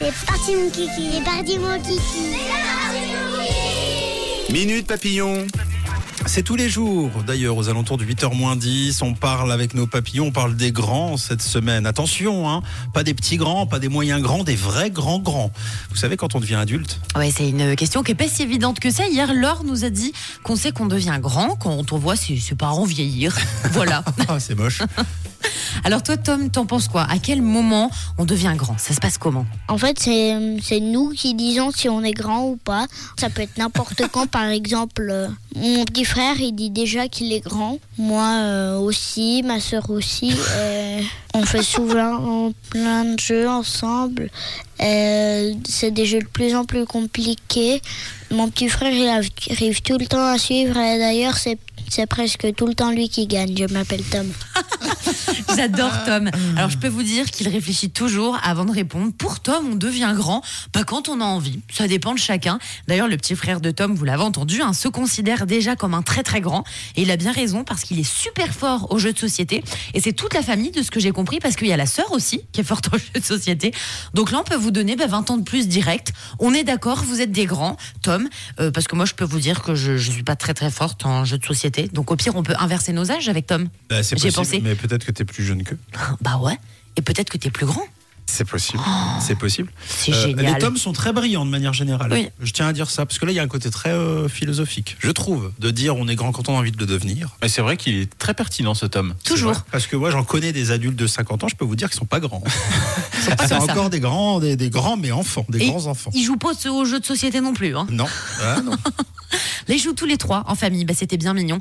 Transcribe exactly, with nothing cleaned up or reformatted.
C'est parti mon kiki, c'est parti mon kiki. Minute Papillon. C'est tous les jours, d'ailleurs, aux alentours de huit heures moins dix, on parle avec nos papillons, on parle des grands cette semaine. Attention, hein, pas des petits grands, pas des moyens grands, des vrais grands grands. Vous savez, quand on devient adulte. Ouais, c'est une question qui n'est pas si évidente que ça. Hier, Laure nous a dit qu'on sait qu'on devient grand quand on voit ses, ses parents vieillir. Voilà. Ah, c'est moche. Alors toi, Tom, t'en penses quoi ? À quel moment on devient grand ? Ça se passe comment ? En fait, c'est, c'est nous qui disons si on est grand ou pas. Ça peut être n'importe quand. Par exemple, euh, mon petit frère, il dit déjà qu'il est grand. Moi euh, aussi, ma sœur aussi. Euh, on fait souvent plein de jeux ensemble. Euh, c'est des jeux de plus en plus compliqués. Mon petit frère, il arrive tout le temps à suivre. Et d'ailleurs, c'est, c'est presque tout le temps lui qui gagne. Je m'appelle Tom. J'adore Tom. Alors je peux vous dire qu'il réfléchit toujours avant de répondre. Pour Tom, on devient grand, pas quand on a envie. Ça dépend de chacun. D'ailleurs, le petit frère de Tom, vous l'avez entendu, hein, se considère déjà comme un très très grand. Et il a bien raison parce qu'il est super fort aux jeux de société. Et c'est toute la famille, de ce que j'ai compris, parce qu'il y a la sœur aussi qui est forte aux jeux de société. Donc là, on peut vous donner bah, vingt ans de plus direct. On est d'accord, vous êtes des grands, Tom, euh, parce que moi, je peux vous dire que je ne suis pas très très forte en jeux de société. Donc au pire, on peut inverser nos âges avec Tom. Bah, c'est J'ai possible, pensé. mais peut-être que t'es plus jeune qu'eux. Bah ouais. Et peut-être que t'es plus grand. C'est possible, oh, c'est possible. C'est euh, génial. Les tomes sont très brillants de manière générale. Oui. Je tiens à dire ça, parce que là, il y a un côté très euh, philosophique, je trouve, de dire on est grand quand on a envie de le devenir. Mais c'est vrai qu'il est très pertinent, ce tome. Toujours. Parce que moi, j'en connais des adultes de cinquante ans, je peux vous dire qu'ils sont pas grands. Sont pas c'est comme encore ça. des grands, des, des grands, mais enfants, des Et grands enfants. Ils jouent pas aux jeux de société non plus. Hein. Non, ah, non. Les jouent tous les trois en famille, bah, c'était bien mignon.